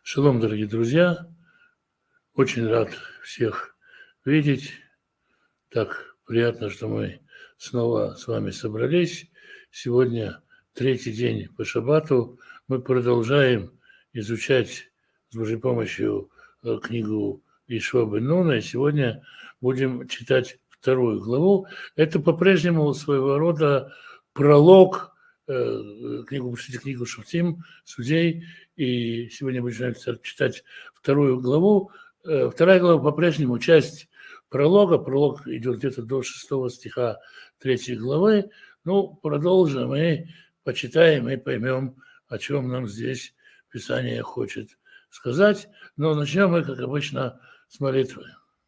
Шалом, дорогие друзья. Очень рад всех видеть. Так приятно, что мы снова с вами собрались. Сегодня третий день по шаббату. Мы продолжаем изучать с Божьей помощью книгу Йошуа бен Нуна. И сегодня будем читать вторую главу. Это по-прежнему своего рода пролог книгу Шуфтим, судей. И сегодня будем читать вторую главу. Вторая глава по-прежнему часть пролога. Пролог идет где-то до 6 стиха 3 главы. Ну, продолжим и почитаем, и поймем, о чем нам здесь Писание хочет сказать. Но начнем мы, как обычно, с молитвы.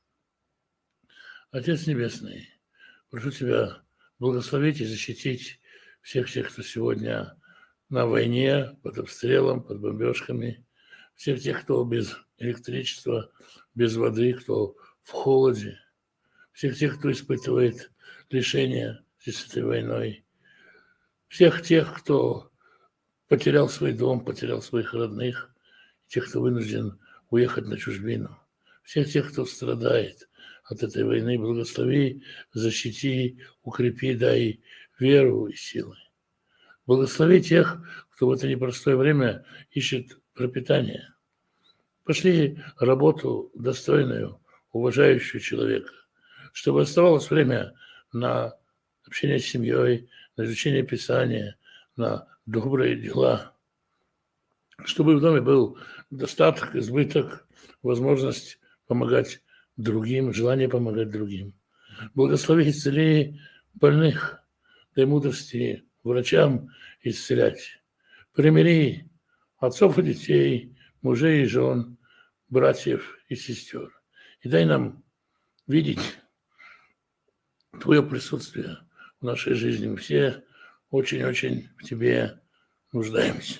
Отец Небесный, прошу Тебя благословить и защитить всех тех, кто сегодня на войне, под обстрелом, под бомбежками, всех тех, кто без электричества, без воды, кто в холоде, всех тех, кто испытывает лишения с этой войной, всех тех, кто потерял свой дом, потерял своих родных, тех, кто вынужден уехать на чужбину, всех тех, кто страдает от этой войны, благослови, защити, укрепи, дай веру и силы. Благослови тех, кто в это непростое время ищет пропитание. Пошли работу достойную, уважающую человека, чтобы оставалось время на общение с семьей, на изучение Писания, на добрые дела, чтобы в доме был достаток, избыток, возможность помогать другим, желание помогать другим. Благослови, исцели больных, дай мудрости врачам исцелять. Примири отцов и детей, мужей и жен, братьев и сестер. И дай нам видеть Твое присутствие в нашей жизни. Мы все очень-очень в Тебе нуждаемся.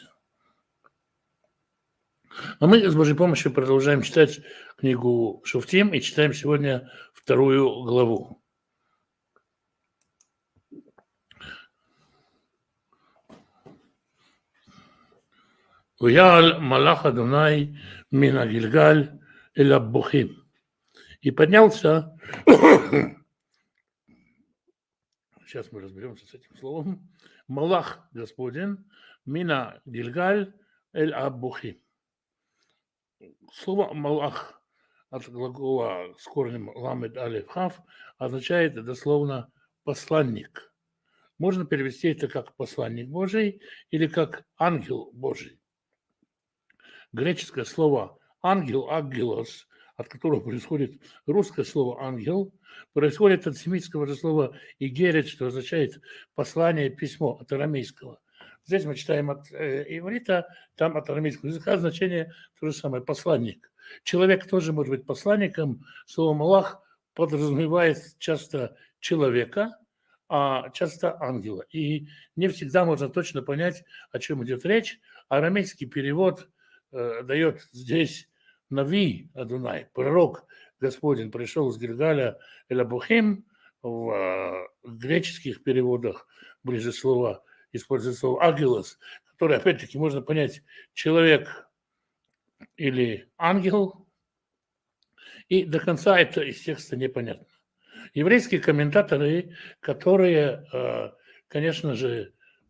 А мы с Божьей помощью продолжаем читать книгу Шуфтим и читаем сегодня вторую главу. «Уял малах Адонай мина Гильгаль эль Аббухим». И поднялся, сейчас мы разберемся с этим словом, Малах Господин мина Гильгаль эль Аббухим. Слово «малах» от глагола с корнем ламед алеф хав означает дословно «посланник». Можно перевести это как «посланник Божий» или как «ангел Божий». Греческое слово «ангел», «аггелос», от которого происходит русское слово «ангел», происходит от семитского же слова «игерет», что означает «послание», «письмо», от арамейского. Здесь мы читаем от иврита, там от арамейского языка значение то же самое – посланник. Человек тоже может быть посланником. Слово «малах» подразумевает часто человека, а часто ангела. И не всегда можно точно понять, о чем идет речь. Арамейский перевод дает здесь Нави Адунай, пророк Господин, пришел из Гильгаля эль Абухим. В греческих переводах ближе слова используется слово агелос, который, опять-таки, можно понять человек или ангел, и до конца это из текста непонятно. Еврейские комментаторы, которые, конечно же,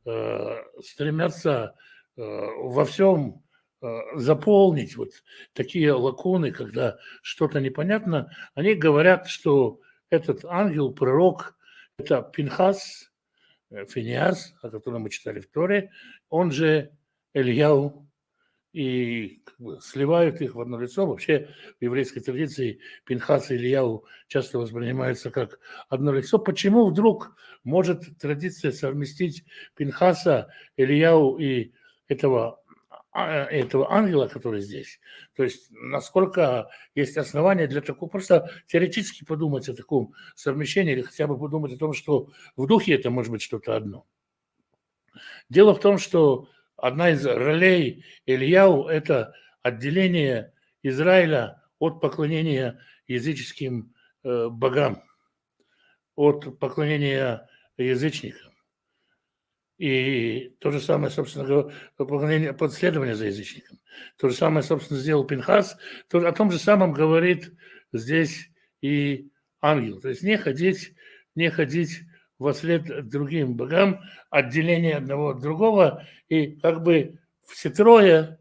стремятся во всем заполнить вот такие лакуны, когда что-то непонятно, они говорят, что этот ангел, пророк, это Пинхас, Финиас, о котором мы читали в Торе, он же Ильяу, и сливают их в одно лицо. Вообще в еврейской традиции Пинхас и Ильяу часто воспринимаются как одно лицо. Почему вдруг может традиция совместить Пинхаса, Ильяу и этого ангела, который здесь? То есть насколько есть основания для такого, просто теоретически подумать о таком совмещении или хотя бы подумать о том, что в духе это может быть что-то одно. Дело в том, что одна из ролей Ильяу – это отделение Израиля от поклонения языческим богам, от поклонения язычникам. И то же самое, собственно говоря, подследование за язычником. То же самое, собственно, сделал Пинхас. О том же самом говорит здесь и ангел. То есть не ходить вслед другим богам, отделение одного от другого, и как бы все трое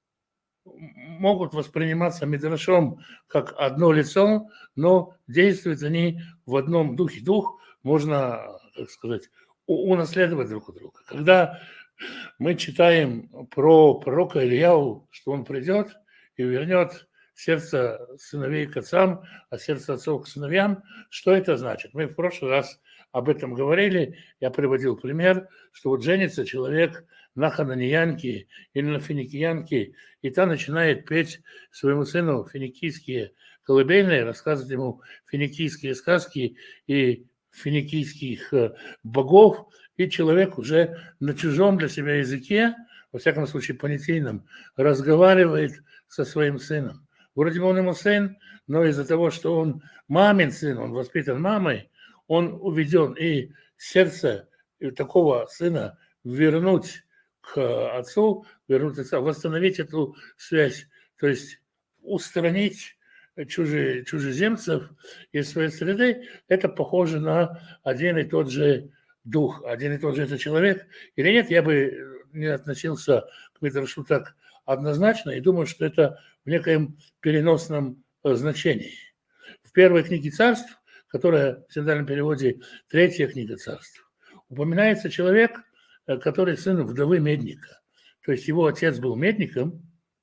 могут восприниматься Мидрашом как одно лицо, но действуют они в одном духе. Дух можно, так сказать, унаследовать друг у друга. Когда мы читаем про пророка Ильяу, что он придет и вернет сердце сыновей к отцам, а сердце отцов к сыновьям, что это значит? Мы в прошлый раз об этом говорили, я приводил пример, что вот женится человек на хананиянке или на финикиянке, и та начинает петь своему сыну финикийские колыбельные, рассказывать ему финикийские сказки и финикийских богов, и человек уже на чужом для себя языке, во всяком случае понятийном, разговаривает со своим сыном. Вроде бы он ему сын, но из-за того, что он мамин сын, он воспитан мамой, он уведен, и сердце такого сына вернуть к отцу, вернуть отца, восстановить эту связь, то есть устранить чужеземцев из своей среды, это похоже на один и тот же дух, один и тот же это человек. Или нет, я бы не относился к Мидрашу так однозначно и думаю, что это в некоем переносном значении. В первой книге царств, которая в синодальном переводе третья книга царств, упоминается человек, который сын вдовы медника. То есть его отец был медником,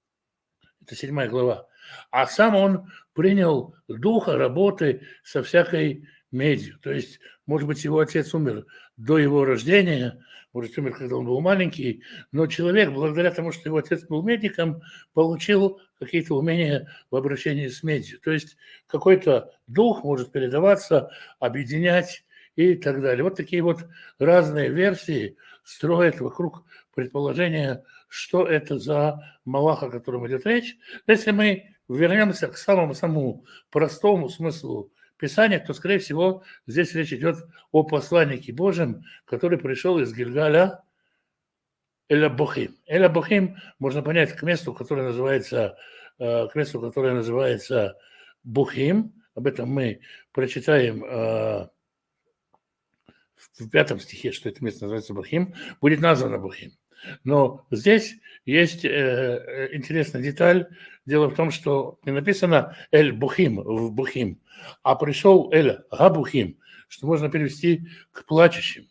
это 7 глава, а сам он принял духа работы со всякой медью. То есть, может быть, его отец умер до его рождения, может, умер, когда он был маленький, но человек, благодаря тому, что его отец был медиком, получил какие-то умения в обращении с медью. То есть какой-то дух может передаваться, объединять и так далее. Вот такие вот разные версии строят вокруг предположения, что это за Малах, о котором идет речь. Если мы вернемся к самому простому смыслу Писания, то, скорее всего, здесь речь идет о посланнике Божьем, который пришел из Гильгаля Эль-Бухим. Эль-Бухим можно понять к месту, которое называется Бухим. Об этом мы прочитаем в 5 стихе, что это место называется Бухим. Будет названо Бухим. Но здесь есть интересная деталь. Дело в том, что не написано Эль-Бухим в Бухим, а пришел Эль-Габухим, что можно перевести к плачущим.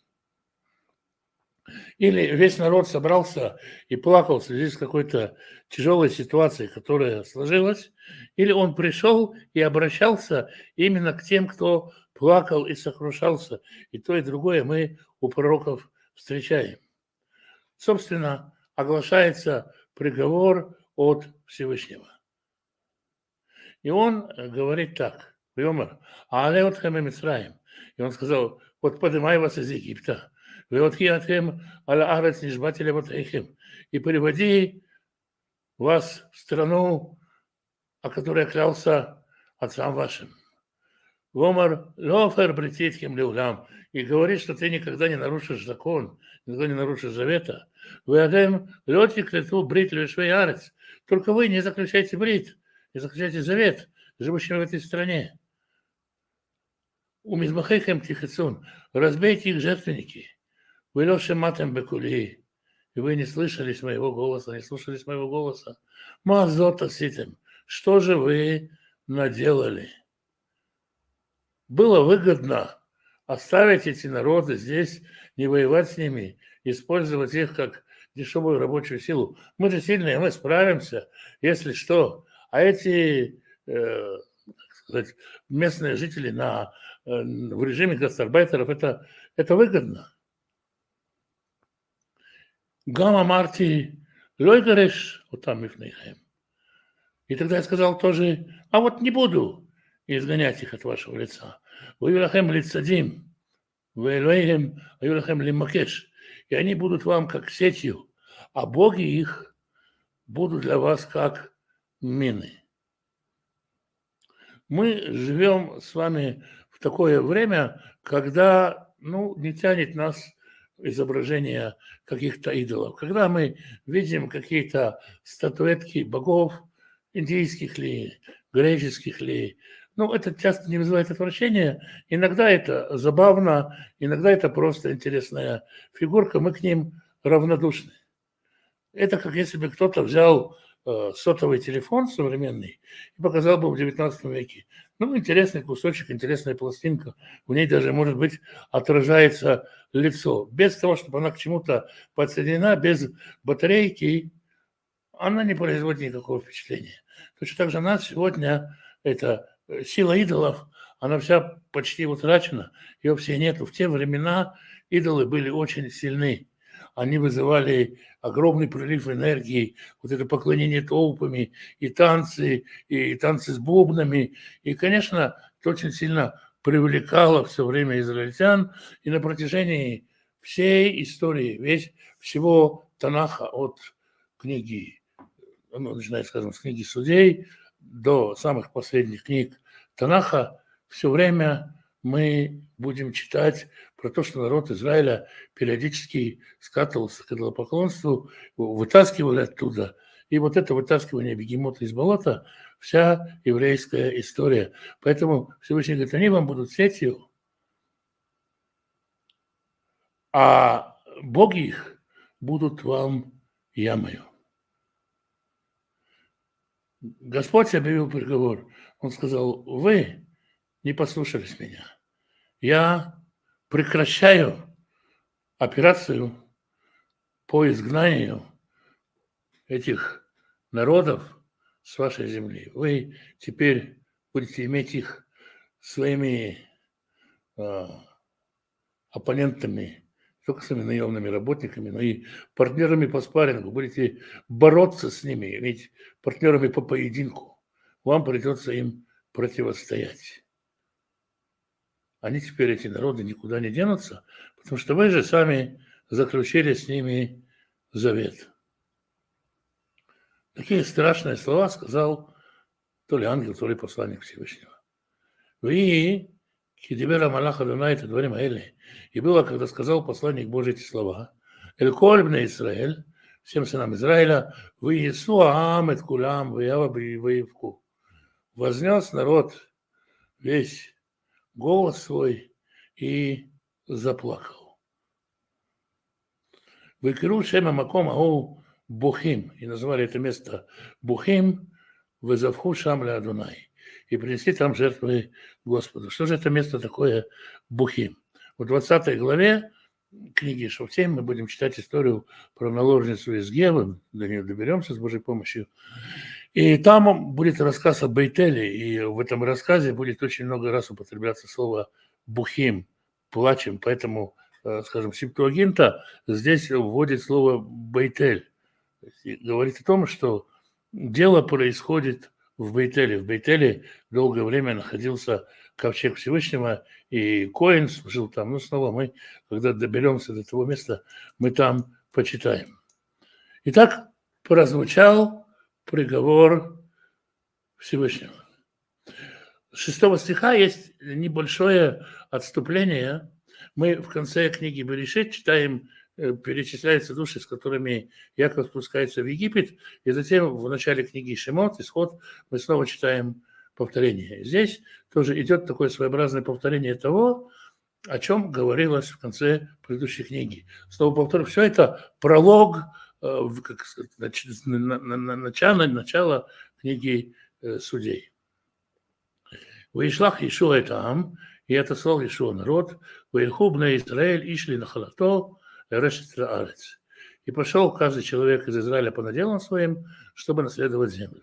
Или весь народ собрался и плакал в связи с какой-то тяжелой ситуацией, которая сложилась, или он пришел и обращался именно к тем, кто плакал и сокрушался. И то, и другое мы у пророков встречаем. Собственно, оглашается приговор от Всевышнего. И он говорит так: «Вьомер, аалеот хэм Мицраим». И он сказал: вот поднимай вас из Египта, и приводи вас в страну, о которой клялся отцам вашим. Вомар лофер бретитхем леулам. И говорит, что ты никогда не нарушишь закон, никогда не нарушишь завета. Вы летик лету брит лешвей арец. Только вы не заключайте брит, не заключайте завет, живущим в этой стране. У мизмахехем тихицун. Разбейте их жертвенники. Вы лоши матем бекули. И вы не слышались моего голоса, не слушались моего голоса. Мазота ситем. Что же вы наделали? Было выгодно оставить эти народы здесь, не воевать с ними, использовать их как дешевую рабочую силу. Мы же сильные, мы справимся, если что. А эти, так сказать, местные жители в режиме гастарбайтеров, это выгодно. Гамма Марти Лойгареш, вот там их наихаем. И тогда я сказал тоже: а вот не буду изгонять их от вашего лица. Ваюлахем лицадим, ваюлахем лимакеш. И они будут вам как сетью, а боги их будут для вас как мины. Мы живем с вами в такое время, когда не тянет нас изображения каких-то идолов. Когда мы видим какие-то статуэтки богов, индийских ли, греческих ли, ну, это часто не вызывает отвращения. Иногда это забавно, иногда это просто интересная фигурка, мы к ним равнодушны. Это как если бы кто-то взял сотовый телефон современный и показал бы в XIX веке. Ну, интересный кусочек, интересная пластинка. В ней даже, может быть, отражается лицо. Без того, чтобы она к чему-то подсоединена, без батарейки, она не производит никакого впечатления. Точно так же нас сегодня, эта сила идолов, она вся почти утрачена, ее все нету. В те времена идолы были очень сильны. Они вызывали огромный прилив энергии, вот это поклонение толпами, и танцы с бубнами. И, конечно, это очень сильно привлекало все время израильтян. И на протяжении всей истории, всего Танаха от книги, ну, начиная, скажем, с книги Судей до самых последних книг Танаха, все время мы будем читать про то, что народ Израиля периодически скатывался к идолопоклонству, вытаскивали оттуда. И вот это вытаскивание бегемота из болота – вся еврейская история. Поэтому Всевышний говорит, они вам будут сетью, а боги их будут вам ямою. Господь объявил приговор. Он сказал, вы не послушались меня. Я прекращаю операцию по изгнанию этих народов с вашей земли. Вы теперь будете иметь их своими оппонентами, не только своими наемными работниками, но и партнерами по спаррингу. Будете бороться с ними, иметь партнерами по поединку. Вам придется им противостоять. Они теперь, эти народы, никуда не денутся, потому что вы же сами заключили с ними завет. Такие страшные слова сказал то ли ангел, то ли посланник Всевышнего. Вы, кидибера Малаха Адонай, это дворим Аэли. И было, когда сказал посланник Божий эти слова, Эль-Коль бне Исраэль, всем сынам Израиля, вы Иисуа Амет Кулам, вы Ява Бейвку. Вознес народ весь голос свой и заплакал. Выкру Шема Маком Ау Бухим, и назвали это место Бухим, вызовху Шамля Адунай, и принесли там жертвы Господу. Что же это место такое Бухим? В 20 главе книги Шофтим мы будем читать историю про наложницу из Гевы, до нее доберемся с Божьей помощью. И там будет рассказ о Бейтеле, и в этом рассказе будет очень много раз употребляться слово «бухим», «плачем», поэтому, скажем, Септуагинта здесь вводит слово «Бейтель». Говорит о том, что дело происходит в Бейтеле. В Бейтеле долгое время находился ковчег Всевышнего, и Коэн служил там. Но снова мы, когда доберемся до того места, мы там почитаем. Итак, прозвучал приговор Всевышнего. С 6 стиха есть небольшое отступление. Мы в конце книги Берешит читаем, перечисляются души, с которыми Яков спускается в Египет, и затем в начале книги Шемот, Исход, мы снова читаем повторение. Здесь тоже идет такое своеобразное повторение того, о чем говорилось в конце предыдущей книги. Снова повторю, все это пролог, как сказать, начало книги Судей. «Ваишлах Ишуа это Ам, и это слово Ишуа народ, ваильху бне Израиль ишли нахалато решет арец». И пошел каждый человек из Израиля по наделам своим, чтобы наследовать землю.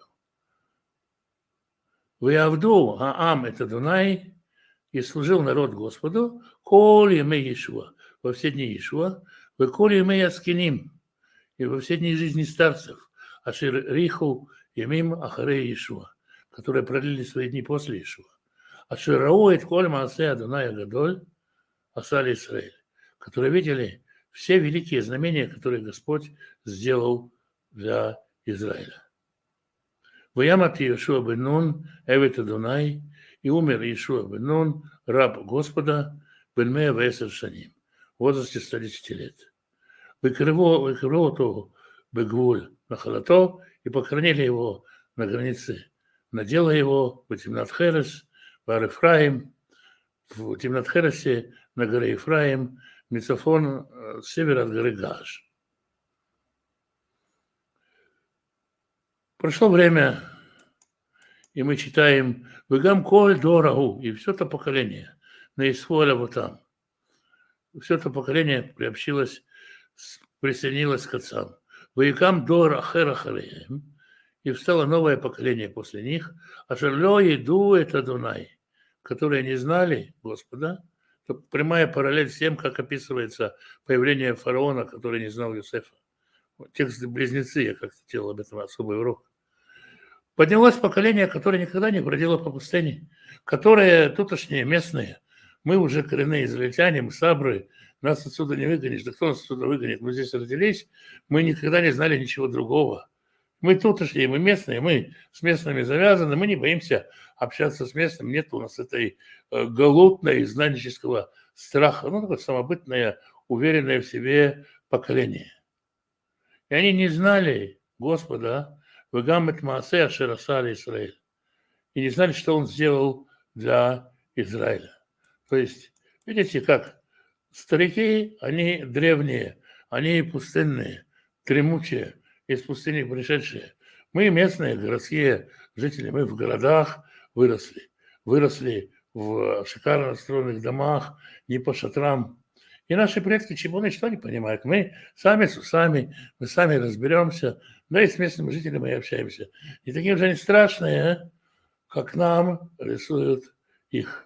«Ваявду Аам это Дунай, и служил народ Господу, коль емей Иешуа, во все дни Иешуа, коль емей Аскиним, и во все дни жизни старцев, ашир риху емим ахаре Иешуа, которые продлили свои дни после Иешуа. Ашир рауэт коль маасе Адонай Гадоль, асали Исраэль, которые видели все великие знамения, которые Господь сделал для Израиля. Ваямат Иешуа бен Нун, эвет Адонай, и умер Иешуа бен Нун, раб Господа, бен меа весер шаним. возрасте 110 лет. Выкрывоту бегвуль нахалато, и похоронили его на границе. Надела его в Тимнат-Херес, в Ар-Ефраим, в Тимнат-Хересе на горе Ефраим, Мицафон с севера от горы Гаш. Прошло время, и мы читаем «Вегам коль дорагу», и все это поколение, на Исхуаля вот там. Все это поколение присоединилось к отцам. «Вегам дор ахер ахареем», и встало новое поколение после них, «Ашерлё еду это Дунай», которые не знали Господа. Это прямая параллель с тем, как описывается появление фараона, который не знал Иосифа. Текст «Близнецы», я как-то делал об этом особый урок. Поднялось поколение, которое никогда не бродило по пустыне, которые тутошние, местные. Мы уже коренные израильтяне, мы сабры, нас отсюда не выгонишь. Да кто нас отсюда выгонит? Мы здесь родились, мы никогда не знали ничего другого. Мы тутошние, мы местные, мы с местными завязаны, мы не боимся общаться с местными. Нет у нас этой галутной, знанического страха. Ну, такое самобытное, уверенное в себе поколение. И они не знали Господа, «Вегамет маасе ашер аса Израиль», и не знали, что он сделал для Израиля. То есть, видите, как старики, они древние, они пустынные, дремучие, из пустыни пришедшие. Мы местные, городские жители, мы в городах выросли в шикарно настроенных домах, не по шатрам. И наши предки чебуны что не понимают. Мы сами с усами, мы сами разберемся, да и с местными жителями мы общаемся. И такие же они страшные, как нам рисуют их.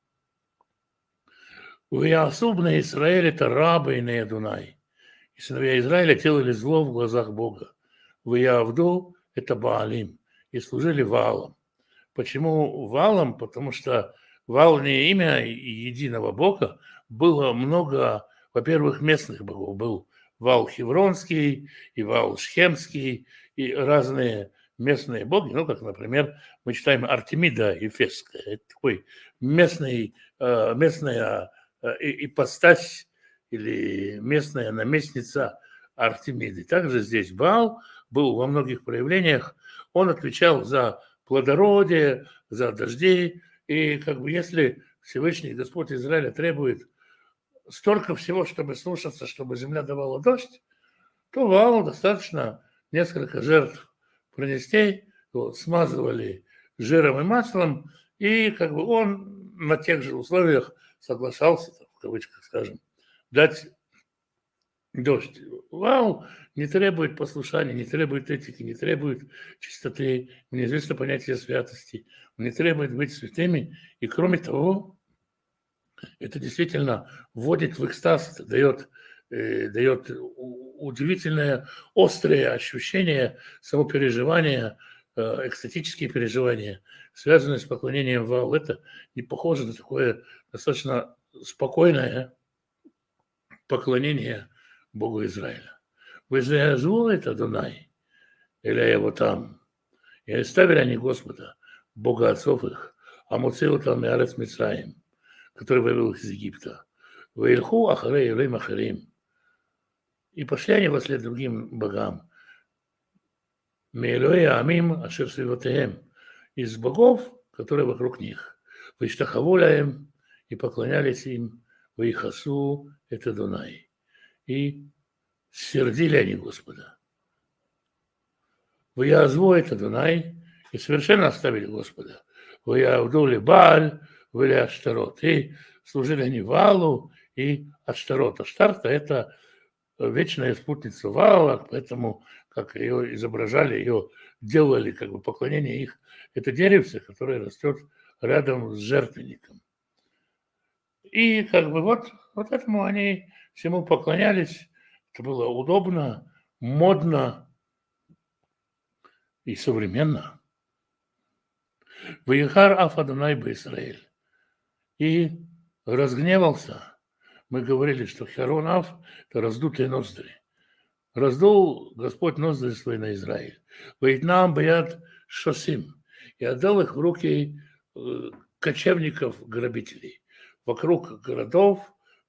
У Ясуб на Израиле это рабы и на Дунай. И сыновья Израиля делали зло в глазах Бога. В Явду это Баалим. И служили Ваалам. Почему Ваалам? Потому что Ваал не имя единого Бога. Было много, во-первых, местных богов. Был Ваал Хевронский и Ваал Шхемский и разные местные боги. Ну, как, например, мы читаем Артемида Ефесская. Это такой местная ипостась или местная наместница Артемиды. Также здесь Баал был во многих проявлениях. Он отвечал за плодородие, за дожди. И как бы если Всевышний Господь Израиля требует столько всего, чтобы слушаться, чтобы земля давала дождь, то Ваалу достаточно несколько жертв принести, его смазывали жиром и маслом, и как бы он на тех же условиях соглашался, в кавычках скажем, дать дождь. Ваал не требует послушания, не требует этики, не требует чистоты, неизвестно понятие святости, он не требует быть святыми, и кроме того, это действительно вводит в экстаз, дает удивительное, острое ощущение самопереживания, экстатические переживания, связанные с поклонением Ваалу. Это не похоже на такое достаточно спокойное поклонение Богу Израиля. Вы заязул это Дунай, или его там, и оставили они Господа, Бога отцов их, а муцею там и арец Мицраим, который вывел их из Египта. Ваильху ахарей евреим ахарим. И пошли они во след другим богам. Меэлоэ амим ашер свивотеем. Из богов, которые вокруг них. Виштахаволяем и поклонялись им. Ваихасу это Дунай. И сердили они Господа. Ваязву это Дунай. И совершенно оставили Господа. Ваявдули Бааль, вали Аштарот. И служили они Ваалу и Аштарот. Аштарта – это вечная спутница Ваала, поэтому, как ее изображали, ее делали, как бы поклонение их. Это деревце, которое растет рядом с жертвенником. И как бы вот этому они всему поклонялись. Это было удобно, модно и современно. Ваихар аф Адонай бе-Исраэль. И разгневался. Мы говорили, что Херон аф – это раздутые ноздри. Раздул Господь ноздри свои на Израиль. Ваитнам баят шосим. И отдал их в руки кочевников-грабителей. Вокруг городов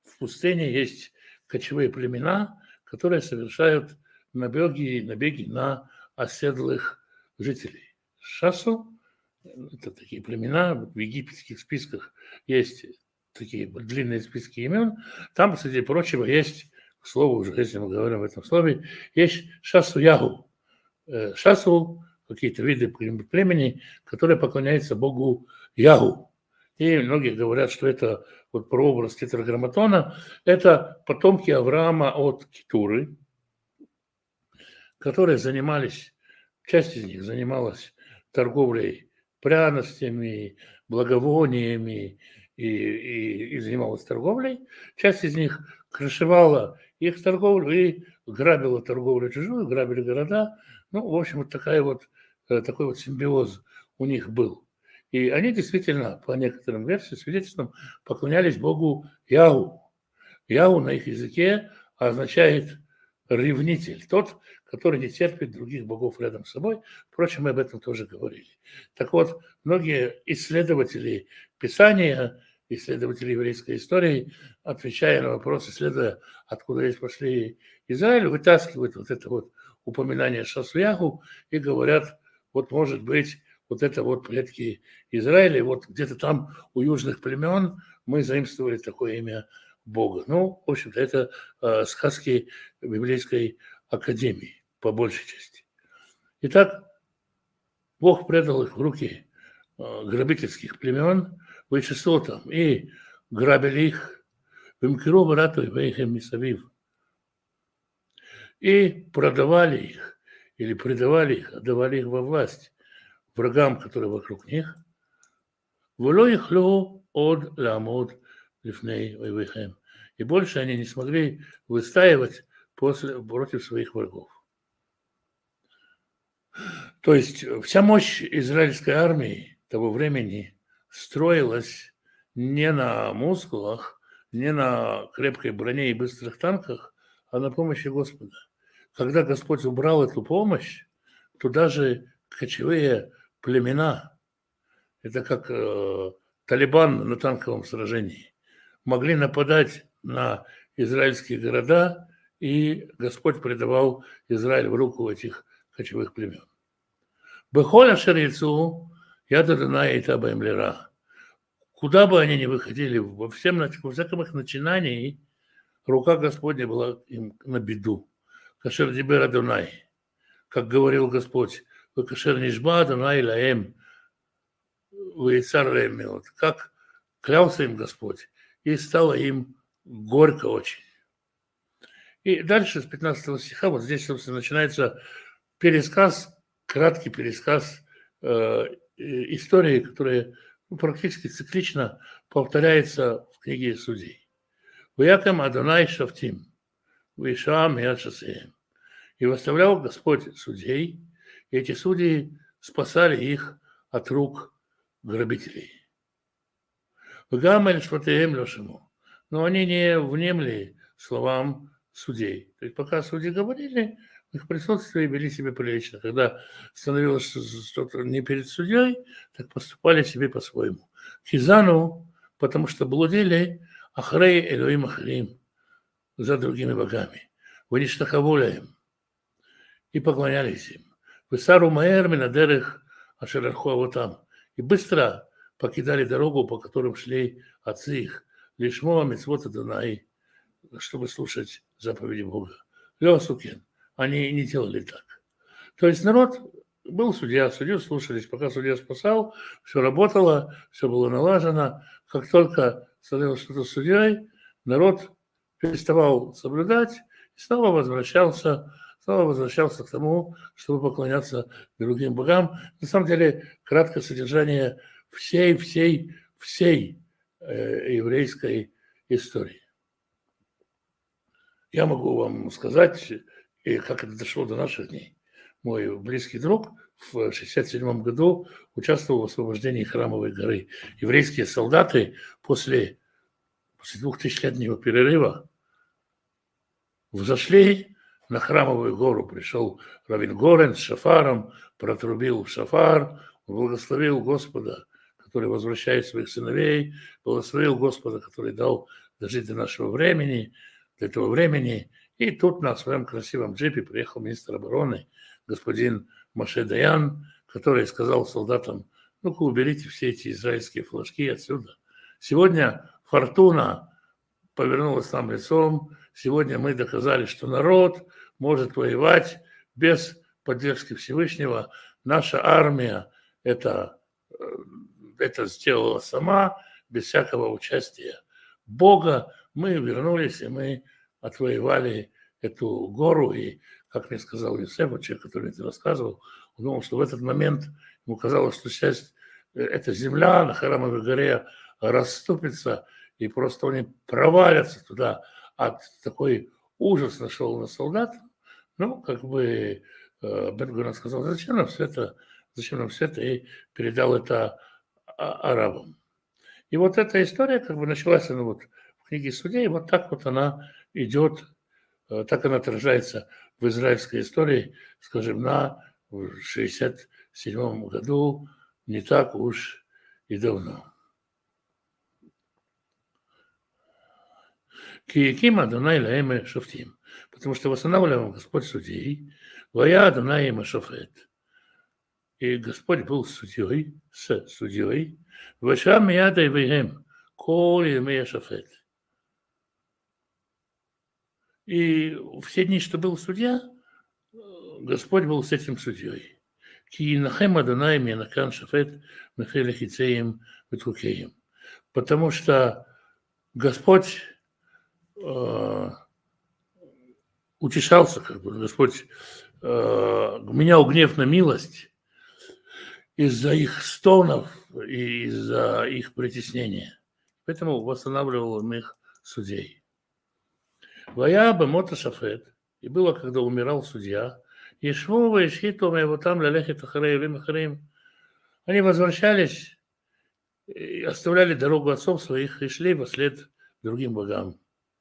в пустыне есть кочевые племена, которые совершают набеги на оседлых жителей. Шасу – это такие племена, в египетских списках есть такие длинные списки имен. Там, среди прочего, есть, к слову, уже если мы говорим в этом слове, есть Шасу-Ягу. Шасу – какие-то виды племени, которые поклоняются богу Ягу. И многие говорят, что это вот прообраз тетраграмматона, это потомки Авраама от Кетуры, которые занимались, часть из них занималась торговлей пряностями, благовониями и занималась торговлей. Часть из них крышевала их торговлю и грабила торговлю чужую, грабили города. Ну, в общем, вот такой вот симбиоз у них был. И они действительно, по некоторым версиям, свидетельствам, поклонялись богу Ягу. Ягу на их языке означает ревнитель, тот, который не терпит других богов рядом с собой. Впрочем, мы об этом тоже говорили. Так вот, многие исследователи Писания, исследователи еврейской истории, отвечая на вопрос, исследуя, откуда здесь пошли Израиль, вытаскивают вот это вот упоминание Шасу-Ягу и говорят, вот может быть, вот это вот предки Израиля, вот где-то там у южных племен мы заимствовали такое имя Бога. Ну, в общем-то, это сказки библейской академии, по большей части. Итак, Бог предал их в руки грабительских племен, вычислил там, и грабили их, вимкиру брату и вейхем мисавив, и продавали их, или предавали их, отдавали их во власть врагам, которые вокруг них. Вело ихлу од ламод лифней вейхем. И больше они не смогли выстаивать против своих врагов. То есть вся мощь израильской армии того времени строилась не на мускулах, не на крепкой броне и быстрых танках, а на помощи Господа. Когда Господь убрал эту помощь, то даже кочевые племена, это как Талибан на танковом сражении, могли нападать на израильские города, и Господь предавал Израиль в руку этих кочевых племен. Бехоля шарицу, я дадана и таба им лера. Куда бы они ни выходили, во всяком их начинании, рука Господня была им на беду. Кашер дибер Адонай, как говорил Господь, вы кашер нишба Адонай лаэм, вы царь лаэм, как клялся им Господь, и стало им горько очень. И дальше с 15 стиха, вот здесь, собственно, начинается пересказ, краткий пересказ истории, которая практически циклично повторяется в книге Судей. «Ваякам Адонай шафтим, вишаам яд шасеем». И восставлял Господь судей, и эти судьи спасали их от рук грабителей. «Вгамэль шватеем лешему». Но они не внемли словам судей. То есть пока судьи говорили, в их присутствии вели себя прилично. Когда становилось что-то не перед судьей, так поступали себе по-своему. Хизану, потому что блудили ахрей элоим ахрим, за другими богами. Ваништахавуляем, и поклонялись им. Высару маэр минадерых ашерархуа там. И быстро покидали дорогу, по которым шли отцы их. Лишмо мицвот Адонай, чтобы слушать заповеди Бога. Леосукен. Они не делали так. То есть народ был судью слушались, пока судья спасал, все работало, все было налажено. Как только становилось что-то судьей, народ переставал соблюдать и снова возвращался к тому, чтобы поклоняться другим богам. На самом деле, краткое содержание всей еврейской истории. Я могу вам сказать, и как это дошло до наших дней. Мой близкий друг в 1967 году участвовал в освобождении Храмовой горы. Еврейские солдаты после 2000-летнего перерыва взошли на Храмовую гору. Пришел раввин Горен с шафаром, протрубил в шафар, благословил Господа, который возвращает своих сыновей, благословил Господа, который дал дожить до нашего времени, до этого времени. И тут на своем красивом джипе приехал министр обороны, господин Моше Даян, который сказал солдатам: ну-ка, уберите все эти израильские флажки отсюда. Сегодня фортуна повернулась нам лицом. Сегодня мы доказали, что народ может воевать без поддержки Всевышнего. Наша армия это сделала сама, без всякого участия Бога. Мы вернулись, и мы отвоевали эту гору. И, как мне сказал Юсеф, человек, который это рассказывал, он думал, что в этот момент ему казалось, что часть, эта земля на Храмовой горе расступится, и просто они провалятся туда. От такой ужас нашел на солдат. Ну, как бы Бен-Гурион сказал: зачем нам все это, и передал это арабам. И вот эта история как бы началась, она вот в книге Судей, вот так вот она идет, так она отражается в израильской истории, скажем, в 67 году, не так уж и давно. Киеким Адонай лаэм шофтим, потому что восстанавливал Господь судей, вая Адонай им шофет. И Господь был судьей, Вашам яда и вейгем, кол имея шофет. И все дни, что был судья, Господь был с этим судьей. Ки нахем Адонай менакан шофет мехелех ицеем ветхукеем. Потому что Господь утешался, как бы Господь менял гнев на милость из-за их стонов и из-за их притеснения. Поэтому восстанавливал он их судей. Вая бемота шафет, и было, когда умирал судья, Ешвова и Шхиту его там лалехет ахареем. Они возвращались и оставляли дорогу отцов своих и шли вслед другим богам.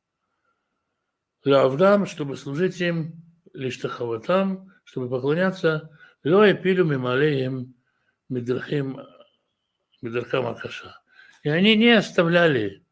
Лавдам, чтобы служить им, лишь тахаватам, чтобы поклоняться, лоя пилю мималеем мидрахам акаша. И они не оставляли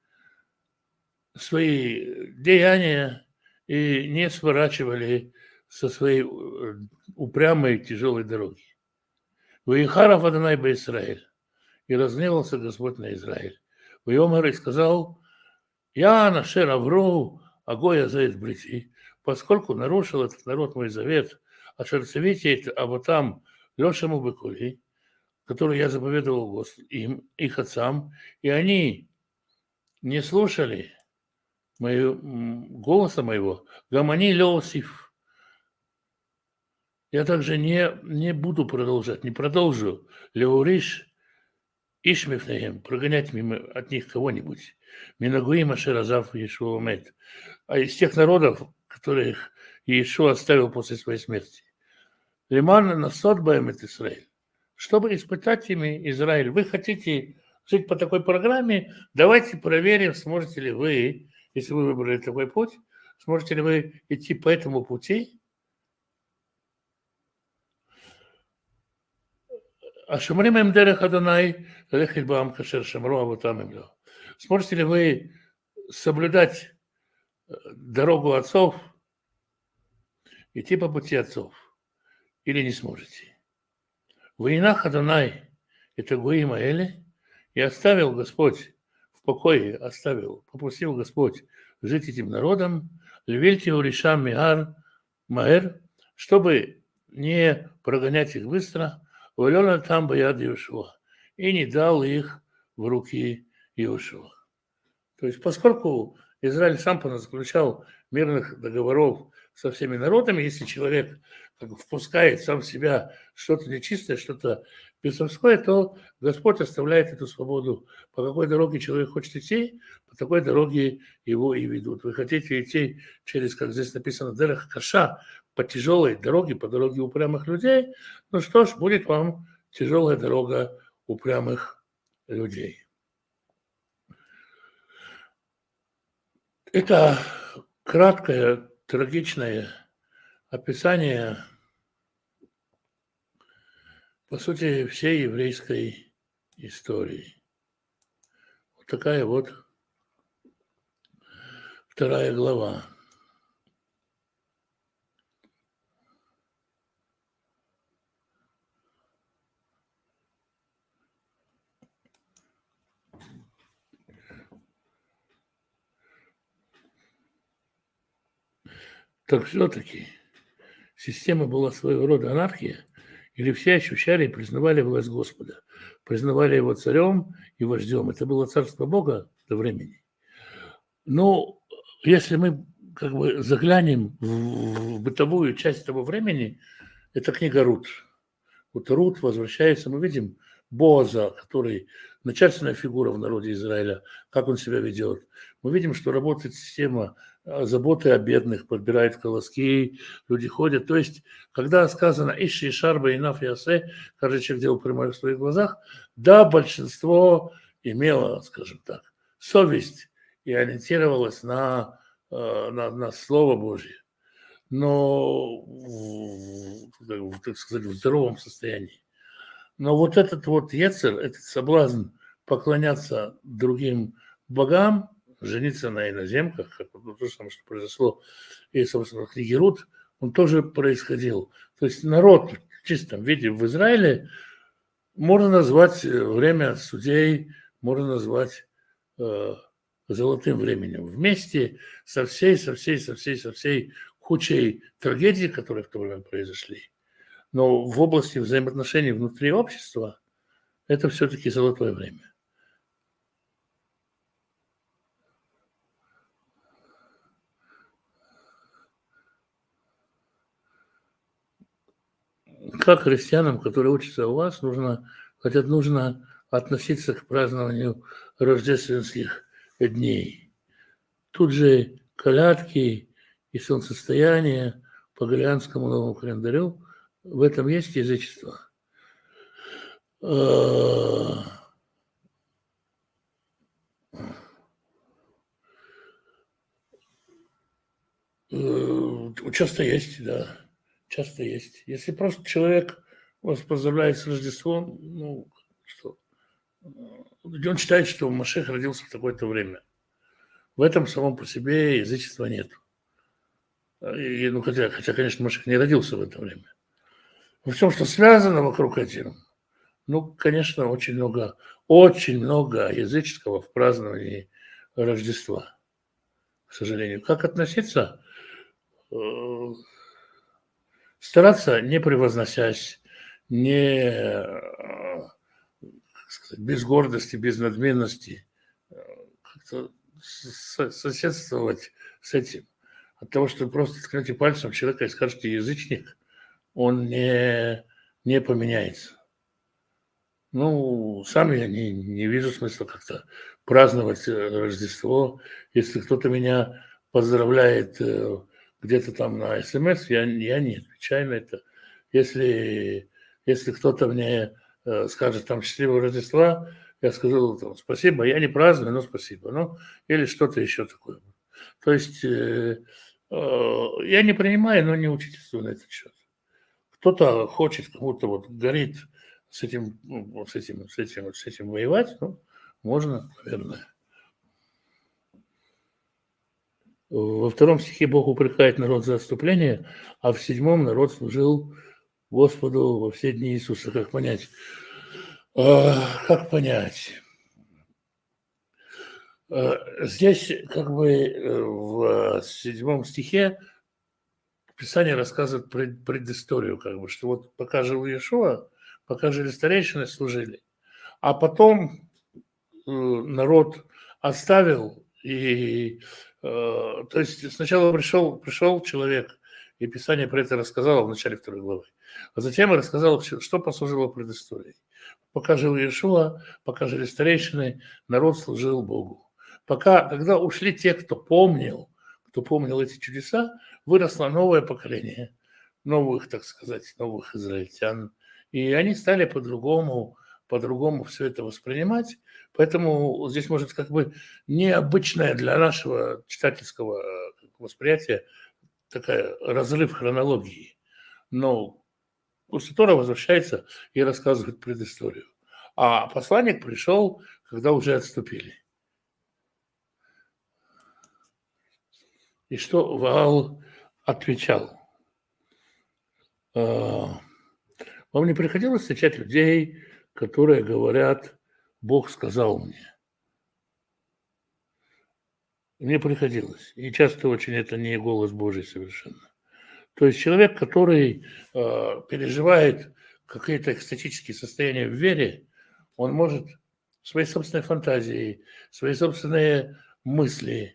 свои деяния и не сворачивали со своей упрямой тяжелой дороги. Ваихарав Адонай ба Исраэль, и разгневался Господь на Израиль. Вайомар и сказал: я нашер Авру, Агоя зает брити, поскольку нарушил этот народ мой завет, а шерцевите аватам лешему бекули, который я заповедовал им, их отцам, и они не слушали голоса моего, гамани леосиф. Я также не буду продолжать, не продолжу леуриш ишмифнеем, прогонять мимо от них кого-нибудь. Минагуим Ашеразав Иешуа Мед. А из тех народов, которых Иешуа оставил после своей смерти. Лиман насот баэмет Исраэль. Чтобы испытать ими Израиль. Вы хотите жить по такой программе? Давайте проверим, сможете ли вы, если вы выбрали такой путь, сможете ли вы идти по этому пути. А шамрим им дерех Адонай, лехит баам кашер шамру авотам им ло. Сможете ли вы соблюдать дорогу отцов, идти по пути отцов, или не сможете? Войнах Адонай, это Гуима Эли, и оставил Господь в покое, попустил Господь жить этим народом, львельте уришам миар маэр, чтобы не прогонять их быстро, валена там бояд Иешуа, и не дал их в руки Иешуа. То есть, поскольку Израиль сам заключал мирных договоров со всеми народами, если человек как бы впускает сам в себя что-то нечистое, что-то бесовское, то Господь оставляет эту свободу. По какой дороге человек хочет идти, по такой дороге его и ведут. Вы хотите идти через, как здесь написано, дерех каша, по тяжелой дороге, по дороге упрямых людей, ну что ж, будет вам тяжелая дорога упрямых людей. Это краткое, трагичное описание, по сути, всей еврейской истории. Вот такая вот 2 глава. Так все-таки система была своего рода анархия, или все ощущали и признавали власть Господа, признавали его царем и вождем. Это было царство Бога до времени. Но если мы как бы заглянем в бытовую часть того времени, это книга Рут. Вот Рут возвращается, мы видим Боаза, который начальственная фигура в народе Израиля, как он себя ведет. Мы видим, что работает система заботы о бедных, подбирает колоски, люди ходят. То есть, когда сказано «Иши, Шарба, Инаф, Ясе», каждый человек делал прямое в своих глазах, да, большинство имело, скажем так, совесть и ориентировалось на Слово Божье, но так сказать, в здоровом состоянии. Но вот этот вот Ецер, этот соблазн поклоняться другим богам, жениться на иноземках, как то же самое, что произошло и, собственно, в книге Рут, он тоже происходил. То есть народ в чистом виде в Израиле можно назвать время судей, можно назвать золотым временем. Вместе со всей кучей трагедий, которые в то время произошли. Но в области взаимоотношений внутри общества это все-таки золотое время. Как христианам, которые учатся у вас, нужно относиться к празднованию рождественских дней. Тут же колядки и солнцестояние по Григорианскому новому календарю. В этом есть язычество. Часто есть, да. Часто есть. Если просто человек вас поздравляет с Рождеством, ну, что? Он считает, что Машех родился в такое-то время. В этом самом по себе язычества нет. Ну, хотя, конечно, Машех не родился в это время. Во всем, что связано вокруг этим, ну, конечно, очень много языческого в праздновании Рождества, к сожалению. Как относиться? Стараться, не превозносясь, не, как сказать, без гордости, без надменности, как-то соседствовать с этим. От того, что вы просто ткнете пальцем человека и скажете язычник, он не поменяется. Ну, сам я не вижу смысла как-то праздновать Рождество. Если кто-то меня поздравляет где-то там на СМС, я не отвечаю на это. Если кто-то мне скажет там «Счастливого Рождества», я скажу там, «Спасибо, я не праздную, но спасибо». Ну, или что-то еще такое. То есть я не принимаю, но не учительствую на этот счет. Кто-то хочет, кому-то вот горит с этим воевать, ну, можно, наверное. Во 2 стихе Бог упрекает народ за отступление, а в 7 народ служил Господу во все дни Иисуса. Как понять? Как понять? Здесь как бы в 7 стихе Писание рассказывает предысторию, как бы, что вот пока жил Иешуа, пока жили старейшины, служили. А потом народ оставил, и то есть сначала пришел человек, и Писание про это рассказало в начале 2 главы, а затем рассказало, что послужило предысторией. Пока жил Иешуа, пока жили старейшины, народ служил Богу. Когда ушли те, кто помнил эти чудеса, выросло новое поколение, новых, так сказать, новых израильтян. И они стали по-другому все это воспринимать. Поэтому здесь может как бы необычная для нашего читательского восприятия такая разрыв хронологии. Но после Тора возвращается и рассказывает предысторию. А посланник пришел, когда уже отступили. И что Ваал отвечал? Вам не приходилось встречать людей, которые говорят, Бог сказал мне? Мне приходилось. И часто очень это не голос Божий совершенно. То есть человек, который переживает какие-то экстатические состояния в вере, он может своей собственной фантазией, свои собственные мысли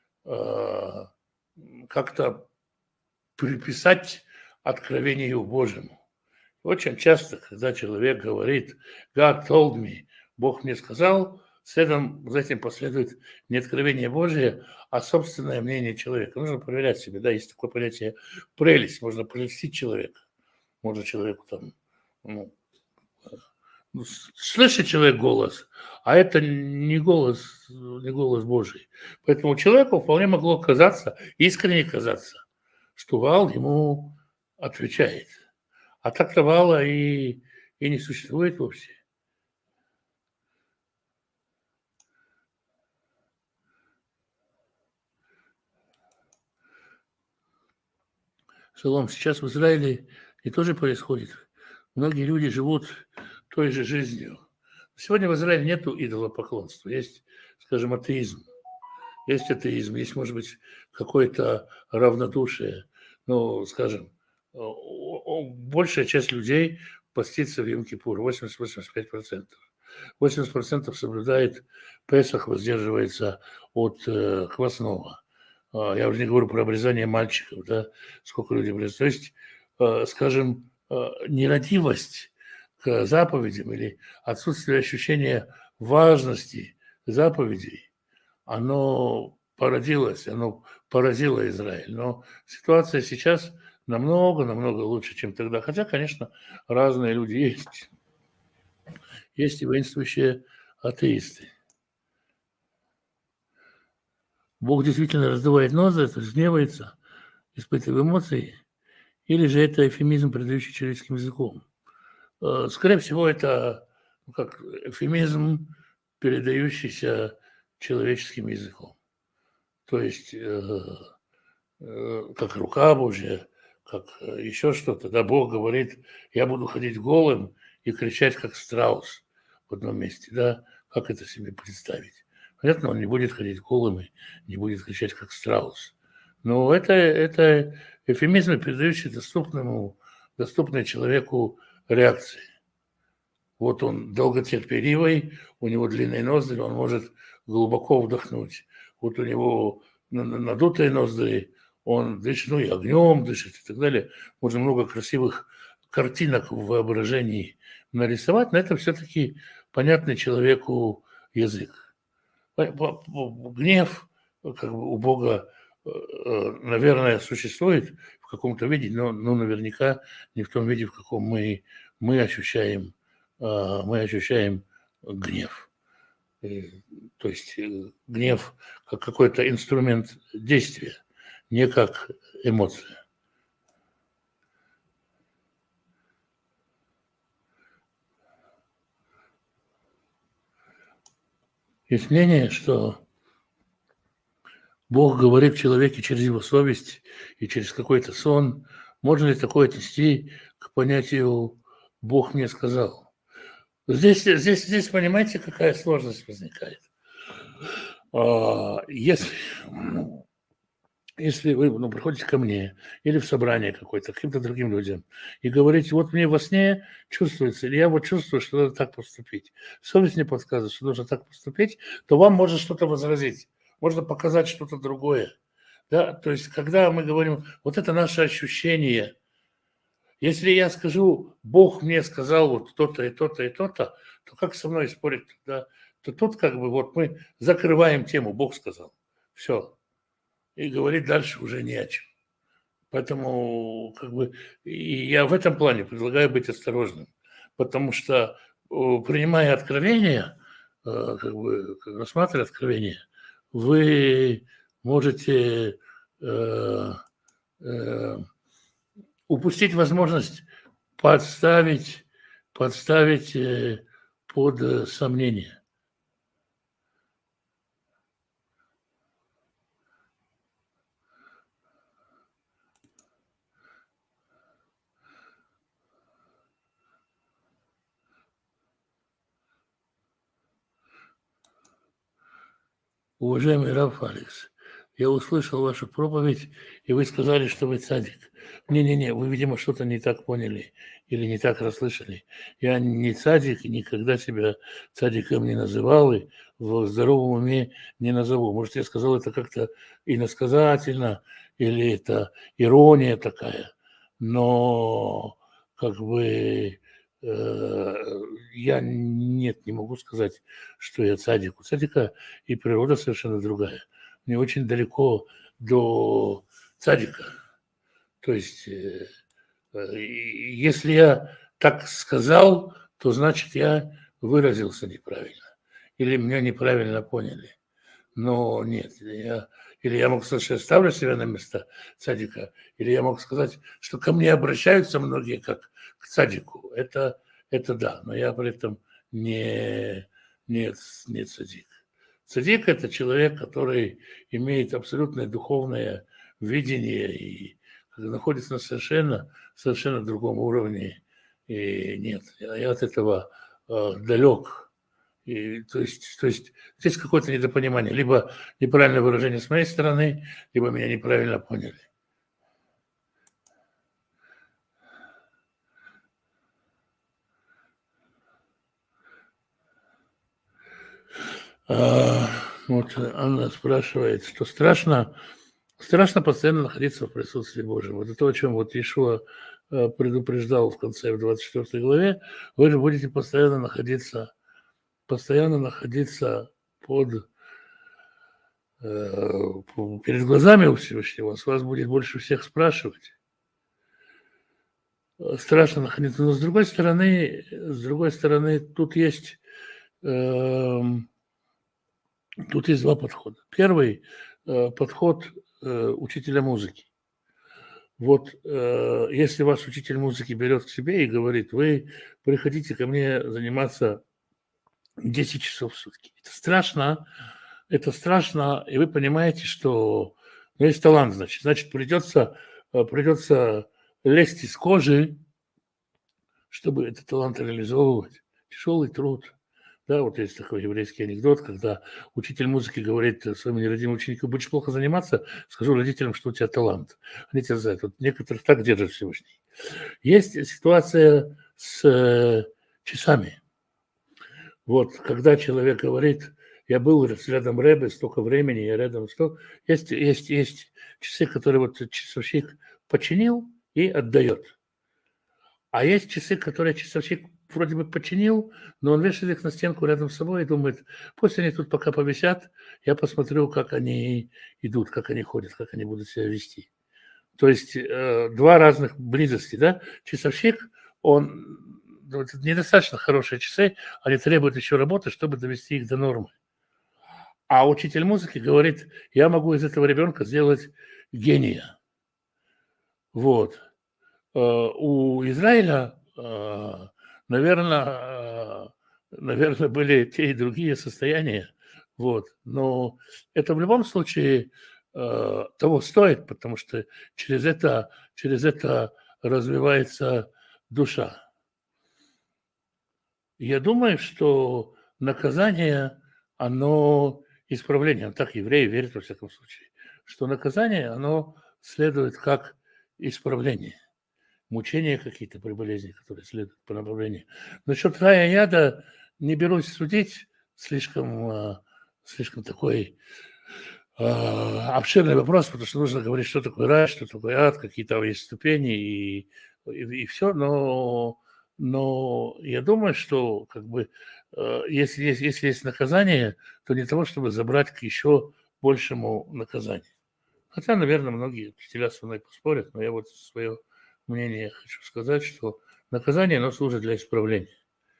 как-то приписать откровению Божьему. Очень часто, когда человек говорит «God told me», Бог мне сказал, следом за этим последует не откровение Божие, а собственное мнение человека. Нужно проверять себя. Да, есть такое понятие прелесть. Можно прельстить человека. Можно человеку там, слышит человек голос, а это не голос Божий. Поэтому человеку вполне могло казаться, искренне казаться, что Ваал ему отвечает. А так-то Ваала и не существует вовсе. Шалом, сейчас в Израиле и тоже происходит. Многие люди живут той же жизнью. Сегодня в Израиле нет идолопоклонства. Есть, скажем, атеизм. Есть атеизм, есть, может быть, какое-то равнодушие. Ну, скажем, большая часть людей постится в Йом-Кипур, 80-85%. 80% соблюдает Песах, воздерживается от квасного. Я уже не говорю про обрезание мальчиков, да, сколько людей обрезают. То есть, скажем, нерадивость к заповедям или отсутствие ощущения важности заповедей, оно поразило Израиль. Но ситуация сейчас намного лучше, чем тогда. Хотя, конечно, разные люди есть. Есть и воинствующие атеисты. Бог действительно раздувает ноздри, то есть гневается, испытывая эмоции, или же это эвфемизм, передающий человеческим языком? Скорее всего, это как эвфемизм, передающийся человеческим языком. То есть как рука Божья, как еще что-то. Да, Бог говорит, я буду ходить голым и кричать, как страус в одном месте. Да, как это себе представить? Понятно, он не будет ходить голым и не будет кричать, как страус. Но это эвфемизмы, передающие доступной человеку реакции. Вот он долготерпеливый, у него длинные ноздри, он может глубоко вдохнуть. Вот у него надутые ноздри, он дышит, ну и огнем дышит и так далее. Можно много красивых картинок в воображении нарисовать, но это все-таки понятный человеку язык. Гнев как бы у Бога, наверное, существует в каком-то виде, но наверняка не в том виде, в каком мы ощущаем гнев. То есть гнев как какой-то инструмент действия, не как эмоция. Есть мнение, что Бог говорит человеке через его совесть и через какой-то сон. Можно ли такое отнести к понятию «Бог мне сказал»? Здесь понимаете, какая сложность возникает? Если вы приходите ко мне или в собрание какое-то, к каким-то другим людям, и говорите, вот мне во сне чувствуется, или я вот чувствую, что надо так поступить, совесть мне подсказывает, что нужно так поступить, то вам можно что-то возразить, можно показать что-то другое. Да? То есть, когда мы говорим, вот это наше ощущение, если я скажу, Бог мне сказал вот то-то и то-то и то-то, то как со мной спорить? Да? То тут как бы вот мы закрываем тему, Бог сказал. Все. И говорить дальше уже не о чем. Поэтому как бы и я в этом плане предлагаю быть осторожным, потому что принимая откровение, как бы рассматривая откровение, вы можете э, упустить возможность подставить под сомнение. Уважаемый Раф Алекс, я услышал вашу проповедь, и вы сказали, что вы цадик. Не-не-не, вы, видимо, что-то не так поняли или не так расслышали. Я не цадик и никогда себя цадиком не называл, и в здоровом уме не назову. Может, я сказал это как-то иносказательно, или это ирония такая, но как бы я не могу сказать, что я цадик. У цадика и природа совершенно другая. Мне очень далеко до цадика. То есть, если я так сказал, то значит я выразился неправильно. Или меня неправильно поняли. Но нет, или я мог сказать, что я ставлю себя на место цадика, или я мог сказать, что ко мне обращаются многие как к цадику. Это да, но я при этом не цадик. Цадик – это человек, который имеет абсолютное духовное видение и находится на совершенно другом уровне. И нет, я от этого далек. И, то есть здесь какое-то недопонимание. Либо неправильное выражение с моей стороны, либо меня неправильно поняли. Вот Анна спрашивает, что страшно постоянно находиться в присутствии Божьем. Вот это то, о чем вот Иешуа предупреждал в конце, в 24 главе. Вы же будете постоянно находиться под перед глазами у Всевышнего, с вас будет больше всех спрашивать. Страшно находиться. Но с другой стороны, тут есть два подхода. Первый подход учителя музыки. Вот если ваш учитель музыки берет к себе и говорит, вы приходите ко мне заниматься 10 часов в сутки. Это страшно, и вы понимаете, что есть талант, значит придется лезть из кожи, чтобы этот талант реализовывать. Тяжелый труд. Да, вот есть такой еврейский анекдот, когда учитель музыки говорит своему нерадивому ученику, будешь плохо заниматься, скажу родителям, что у тебя талант. Они тебя знают. Вот некоторых так держат Всевышний. Есть ситуация с часами. Вот, когда человек говорит, я был рядом Ребе столько времени, я рядом что. Есть часы, которые вот часовщик починил и отдает. А есть часы, которые часовщик вроде бы починил, но он вешает их на стенку рядом с собой и думает, пусть они тут пока повисят, я посмотрю, как они идут, как они ходят, как они будут себя вести. То есть два разных близости, да. Часовщик, он недостаточно хорошие часы, они требуют еще работы, чтобы довести их до нормы. А учитель музыки говорит, я могу из этого ребенка сделать гения. Вот. У Израиля, наверное, были те и другие состояния. Вот. Но это в любом случае того стоит, потому что через это развивается душа. Я думаю, что наказание, оно исправление. Так евреи верят, во всяком случае, что наказание, оно следует как исправление. Мучения какие-то при болезни, которые следуют по направлению. Насчет рая и яда не берусь судить, слишком такой обширный вопрос, потому что нужно говорить, что такое рай, что такое ад, какие там есть ступени и все, но я думаю, что как бы если есть наказание, то не того, чтобы забрать к еще большему наказанию. Хотя, наверное, многие учителя со мной поспорят, но я вот свое мнение хочу сказать, что наказание, оно служит для исправления.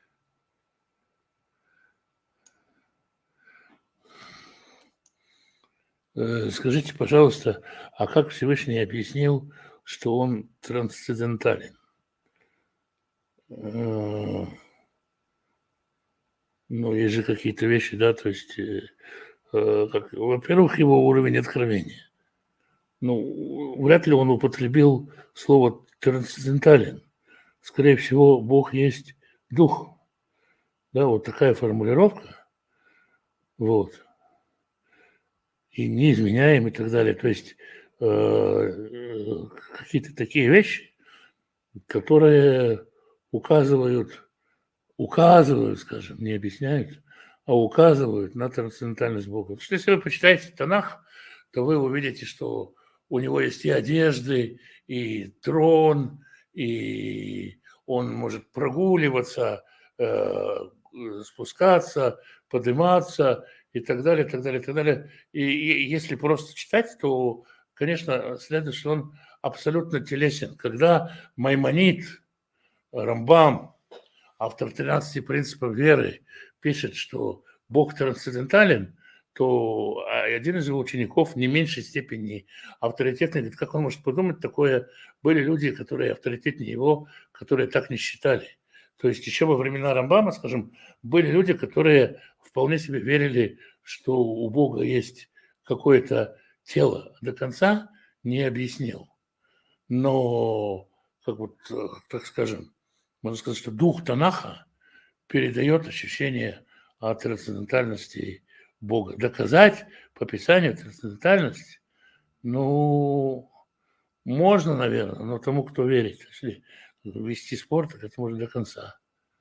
Скажите, пожалуйста, а как Всевышний объяснил, что он трансцендентален? Ну, есть же какие-то вещи, да, то есть, во-первых, его уровень откровения. Ну, вряд ли он употребил слово трансцендентален. Скорее всего, Бог есть Дух. Да, вот такая формулировка. Вот. и не изменяем и так далее. То есть какие-то такие вещи, которые указывают, скажем, не объясняют, а указывают на трансцендентальность Бога. Потому что если вы почитаете Танах, то вы увидите, что у него есть и одежды, и трон, и он может прогуливаться, спускаться, подниматься и так далее, так далее, так далее. И если просто читать, то, конечно, следует, что он абсолютно телесен. Когда Маймонид, Рамбам, автор 13 принципов веры, пишет, что Бог трансцендентален, то один из его учеников в не меньшей степени авторитетный, говорит, как он может подумать такое? Были люди, которые авторитетнее его, которые так не считали. То есть еще во времена Рамбама, скажем, были люди, которые вполне себе верили, что у Бога есть какое-то тело, до конца не объяснил. Но, как вот, так скажем, можно сказать, что дух Танаха передает ощущение о трансцендентальности Бога. Доказать по Писанию трансцендентальность, ну, можно, наверное, но тому, кто верит, если вести спор, так это можно до конца.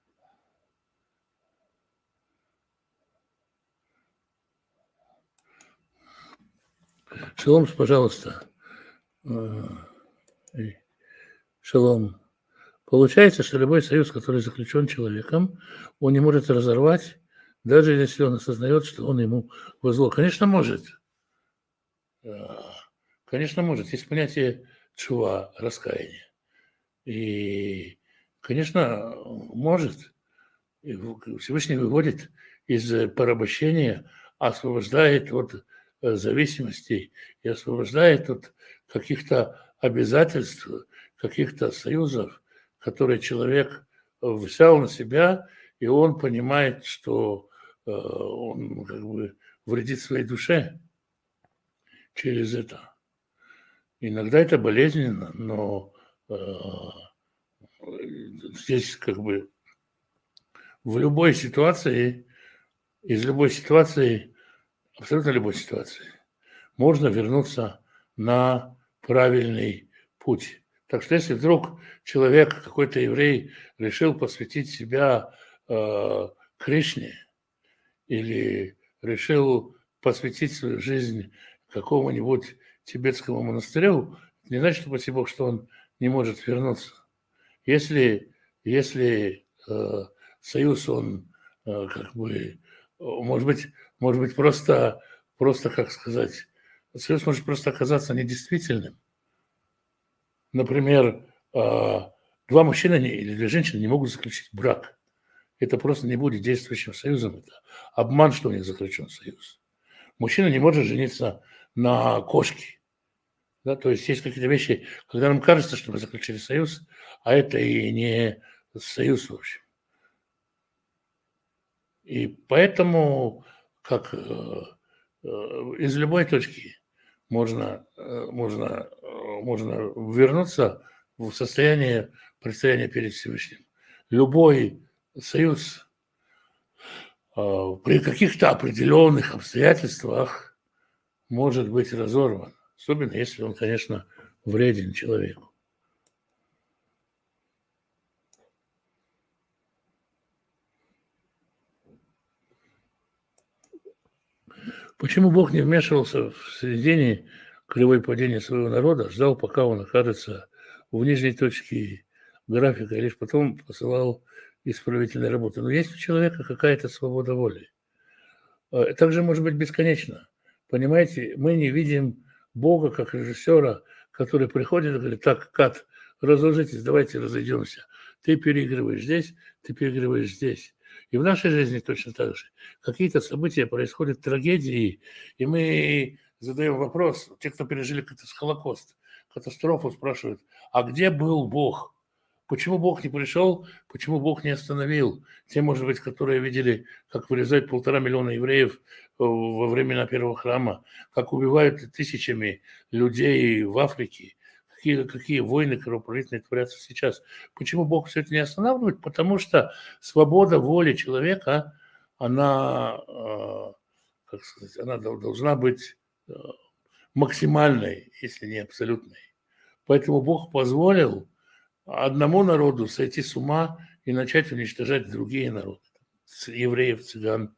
Шалом, пожалуйста. Шалом. Получается, что любой союз, который заключен человеком, он не может разорвать, даже если он осознает, что он ему во зло. Конечно, может. Конечно, может. Есть понятие тшува, раскаяния. И, конечно, может. И Всевышний выводит из порабощения, освобождает от зависимостей и освобождает от каких-то обязательств, каких-то союзов, которые человек взял на себя, и он понимает, что он как бы вредит своей душе через это. Иногда это болезненно, но здесь как бы в любой ситуации, из любой ситуации, абсолютно любой ситуации, можно вернуться на правильный путь. Так что если вдруг человек, какой-то еврей, решил посвятить себя Кришне или решил посвятить свою жизнь какому-нибудь тибетскому монастырю, не значит, спасибо Богу, что он не может вернуться. Если союз, он как бы, может быть просто, как сказать, союз может просто оказаться недействительным. Например, два мужчины или две женщины не могут заключить брак. Это просто не будет действующим союзом. Это обман, что у них заключен союз. Мужчина не может жениться на кошке. Да? То есть есть какие-то вещи, когда нам кажется, что мы заключили союз, а это и не союз, в общем. И поэтому, как из любой точки можно вернуться в состояние предстояния перед Всевышним. Любой союз при каких-то определенных обстоятельствах может быть разорван, особенно если он, конечно, вреден человеку. Почему Бог не вмешивался в сведение кривой падения своего народа, ждал, пока он окажется в нижней точке графика, и лишь потом посылал исправительные работы? Но есть у человека какая-то свобода воли. Также может быть бесконечно. Понимаете, мы не видим Бога как режиссера, который приходит и говорит: так, Кат, разложитесь, давайте разойдемся. Ты переигрываешь здесь, ты переигрываешь здесь. И в нашей жизни точно так же. Какие-то события происходят, трагедии, и мы задаем вопрос, те, кто пережили Холокост, катастрофу, спрашивают: а где был Бог? Почему Бог не пришел, почему Бог не остановил? Те, может быть, которые видели, как вырезают 1,5 миллиона евреев во времена первого храма, как убивают тысячами людей в Африке, какие войны кровопролитные творятся сейчас. Почему Бог все это не останавливает? Потому что свобода воли человека, она, как сказать, она должна быть максимальной, если не абсолютной. Поэтому Бог позволил одному народу сойти с ума и начать уничтожать другие народы, евреев, цыган.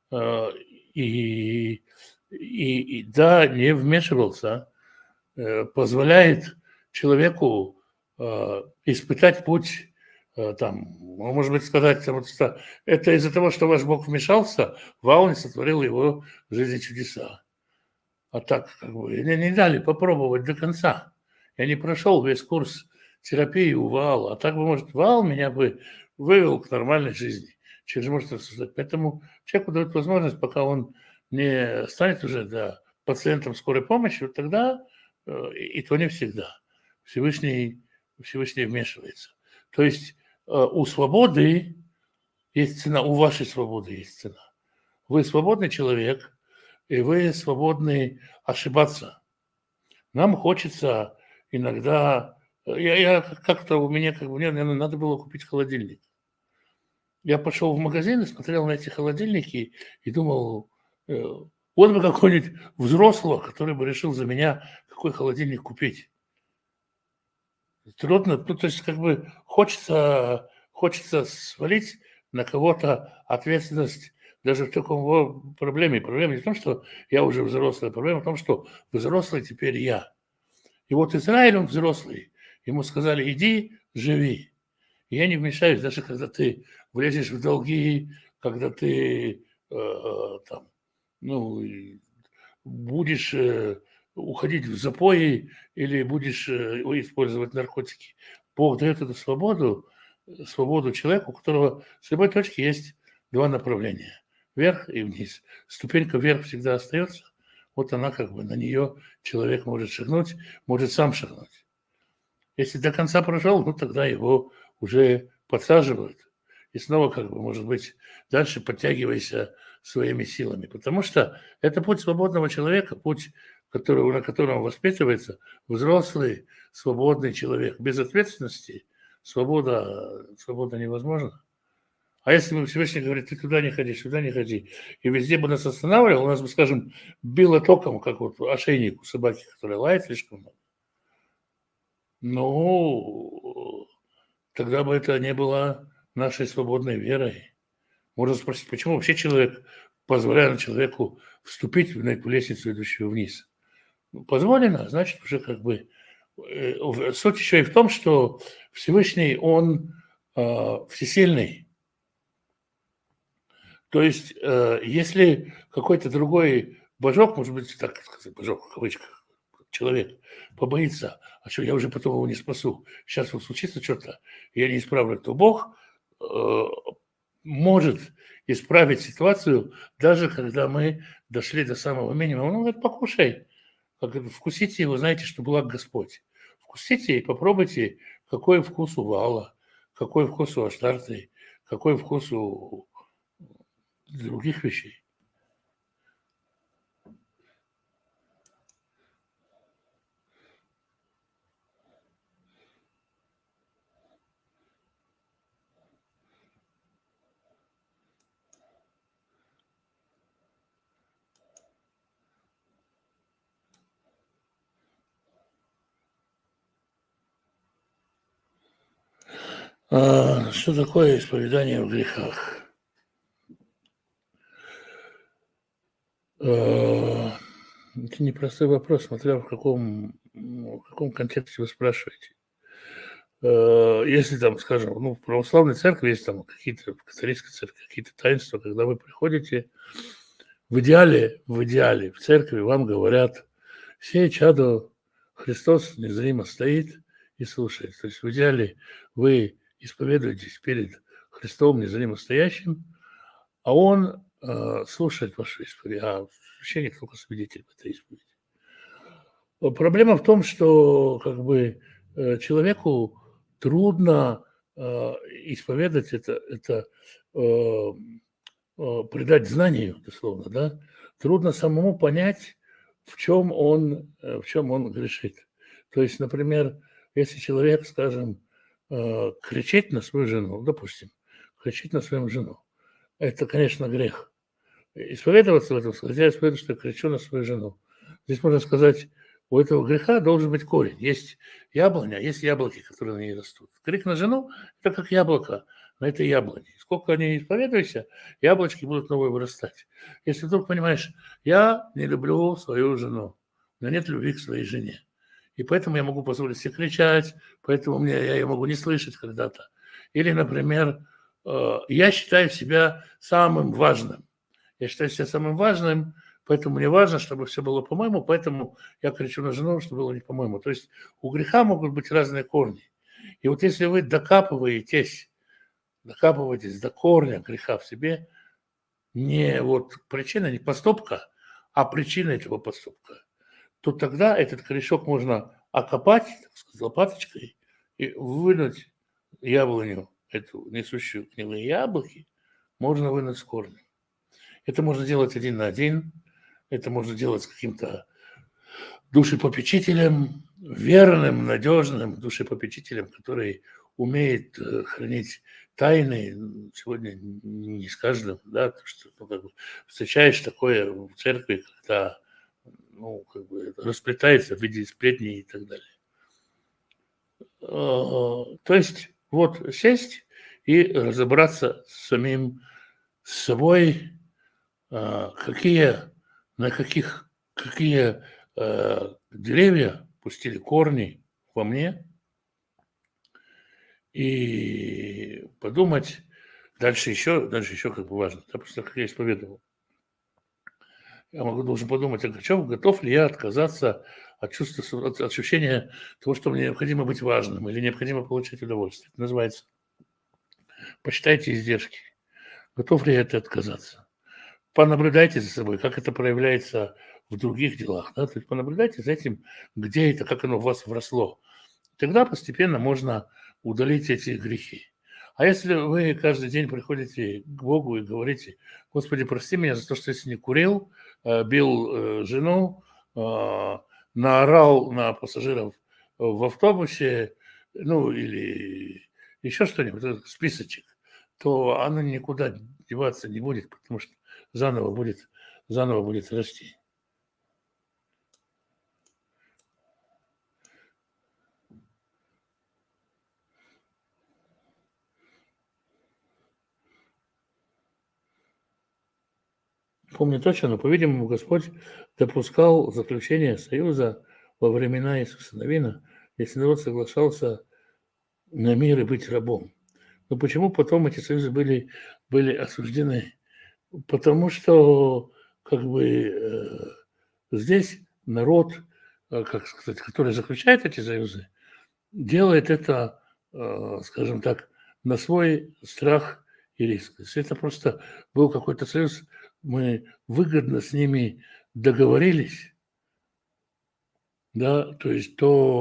И да, не вмешивался, позволяет человеку испытать путь, там, может быть, сказать, это из-за того, что ваш Бог вмешался, Ваал не сотворил его в жизни чудеса. А так, как бы, не дали попробовать до конца. Я не прошел весь курс терапии у Ваала. А так бы, может, Ваал меня бы вывел к нормальной жизни. Человек же может рассуждать. Поэтому человеку дают возможность, пока он не станет уже пациентом скорой помощи, вот тогда, и то не всегда, Всевышний вмешивается. То есть у свободы есть цена, у вашей свободы есть цена. Вы свободный человек, и вы свободны ошибаться. Нам хочется иногда... Я как-то мне надо было купить холодильник. Я пошел в магазин и смотрел на эти холодильники и думал, вот бы какой-нибудь взрослого, который бы решил за меня, какой холодильник купить. Трудно, то есть как бы хочется свалить на кого-то ответственность даже в таком проблеме. Проблема не в том, что я уже взрослый, проблема в том, что взрослый теперь я. И вот Израиль, он взрослый. Ему сказали, иди, живи. И я не вмешаюсь, даже когда ты влезешь в долги, когда ты будешь уходить в запои или будешь использовать наркотики. Бог дает эту свободу человеку, у которого с любой точки есть два направления. Вверх и вниз. Ступенька вверх всегда остается. Вот она как бы, на нее человек может шагнуть, может сам шагнуть. Если до конца прошел, ну тогда его уже подсаживают. И снова, как бы, может быть, дальше подтягивайся своими силами. Потому что это путь свободного человека, путь, на котором воспитывается взрослый, свободный человек. Без ответственности свобода невозможна. А если бы Всевышний говорит, ты туда не ходи, сюда не ходи, и везде бы нас останавливал, у нас бы, скажем, било током, как вот ошейник у собаки, которая лает слишком много, ну, тогда бы это не было нашей свободной верой. Можно спросить, почему вообще человек, позволяет человеку вступить на эту лестницу, идущую вниз? Позволено, значит, уже как бы... Суть еще и в том, что Всевышний, он всесильный. То есть, если какой-то другой божок, может быть, так сказать, божок в кавычках, человек побоится, а что, я уже потом его не спасу, сейчас вот случится что-то, я не исправлю, то Бог может исправить ситуацию, даже когда мы дошли до самого минимума. Он говорит, покушай, вкусите его, знаете, что благ Господь. Вкусите и попробуйте, какой вкус у Ваала, какой вкус у Аштарты, какой вкус у других вещей. Что такое исповедание в грехах? Это непростой вопрос, смотря в каком контексте вы спрашиваете. Если там, скажем, в православной церкви есть там какие-то, в католической церкви какие-то таинства, когда вы приходите, в идеале в церкви вам говорят, сей чадо, Христос незримо стоит и слушает. То есть в идеале вы исповедуетесь перед Христом незримо стоящим, а Он слушает вашу исповедь, а священник только свидетель в этой исповеди. Проблема в том, что как бы человеку трудно исповедать это придать знанию, дословно, да, трудно самому понять, в чем он грешит. То есть, например, если человек, скажем, кричит на свою жену, допустим, кричит на свою жену, это, конечно, грех. Исповедоваться в этом, сказать, я исповедую, что я кричу на свою жену. Здесь можно сказать, у этого греха должен быть корень. Есть яблоня, есть яблоки, которые на ней растут. Крик на жену– это как яблоко на этой яблоне. Сколько не исповедуйся, яблочки будут новые вырастать. Если вдруг понимаешь, я не люблю свою жену, у меня нет любви к своей жене, и поэтому я могу позволить себе кричать, поэтому я ее могу не слышать когда-то. Или, например, я считаю себя самым важным. Я считаю себя самым важным, поэтому мне важно, чтобы все было по-моему, поэтому я кричу на жену, чтобы было не по-моему. То есть у греха могут быть разные корни. И вот если вы докапываетесь до корня греха в себе, не вот причина, не поступка, а причина этого поступка, то тогда этот корешок можно окопать, так сказать, лопаточкой и вынуть яблоню, эту несущую гнилые яблоки, можно вынуть с корнем. Это можно делать один на один, это можно делать с каким-то душепопечителем, верным, надежным душепопечителем, который умеет хранить тайны. Сегодня не с каждым, да, что как бы встречаешь такое в церкви, когда расплетается в виде сплетней и так далее. То есть вот сесть и разобраться с самим собой, какие деревья пустили корни во мне, и подумать дальше еще как бы важно, да, просто как я исповедовал. Я должен подумать, готов ли я отказаться от чувства, от ощущения того, что мне необходимо быть важным или необходимо получать удовольствие. Это называется «посчитайте издержки». Готов ли я от этого отказаться? Понаблюдайте за собой, как это проявляется в других делах. Да? То есть понаблюдайте за этим, где это, как оно в вас вросло. Тогда постепенно можно удалить эти грехи. А если вы каждый день приходите к Богу и говорите: Господи, прости меня за то, что я сегодня курил, бил жену, наорал на пассажиров в автобусе, ну или еще что-нибудь, списочек, то оно никуда деваться не будет, потому что заново будет расти. Помню точно, но, по-видимому, Господь допускал заключение союза во времена Иисуса Навина, если народ соглашался на мир и быть рабом. Но почему потом эти союзы были осуждены? Потому что как бы здесь народ, как сказать, который заключает эти союзы, делает это, скажем так, на свой страх и риск. То есть это просто был какой-то союз, мы выгодно с ними договорились, да, то есть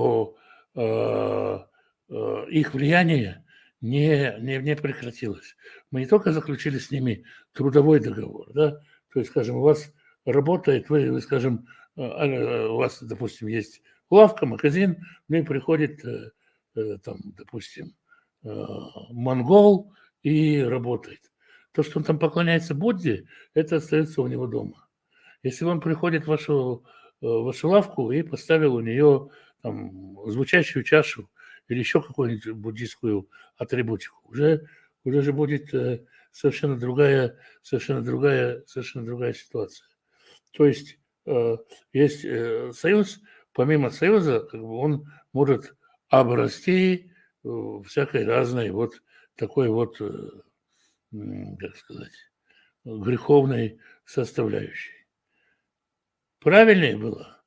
их влияние не прекратилось. Мы не только заключили с ними трудовой договор, да, то есть, скажем, у вас работает, вы скажем, у вас, допустим, есть лавка, магазин, ну и приходит там, допустим, монгол и работает. То, что он там поклоняется Будде, это остается у него дома. Если он приходит в вашу лавку и поставил у нее там, звучащую чашу или еще какую-нибудь буддийскую атрибутику, уже же будет совершенно другая ситуация. То есть есть союз, помимо союза, как бы он может обрасти всякой разной вот такой вот, как сказать, греховной составляющей. Правильнее было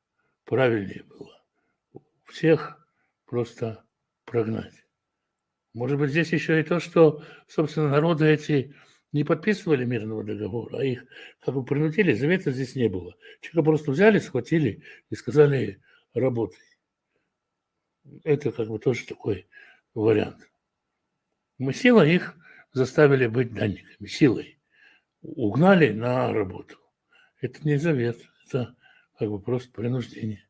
всех просто прогнать. Может быть, здесь еще и то, что, собственно, народы эти не подписывали мирного договора, а их как бы принудили, завета здесь не было. Человека просто взяли, схватили и сказали: работай. Это как бы тоже такой вариант. Мы силой их заставили быть данниками, силой. Угнали на работу. Это не завет, это как бы просто принуждение.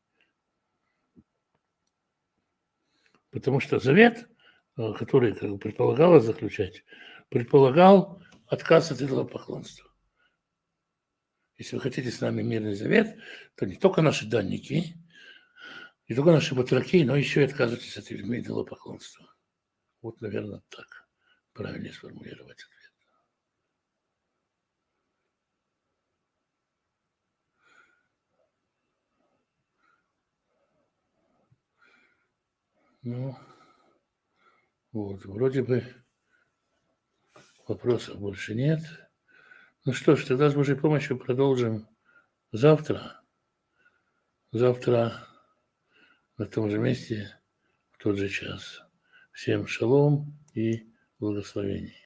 Потому что завет, который как бы предполагалось заключать, предполагал отказ от идолопоклонства. Если вы хотите с нами мирный завет, то не только наши данники, не только наши батраки, но еще и отказывайтесь от идолопоклонства. Вот, наверное, так правильнее сформулировать ответ. Ну, вот, вроде бы вопросов больше нет. Ну что ж, тогда с Божьей помощью продолжим завтра. Завтра на том же месте, в тот же час. Всем шалом и благословений.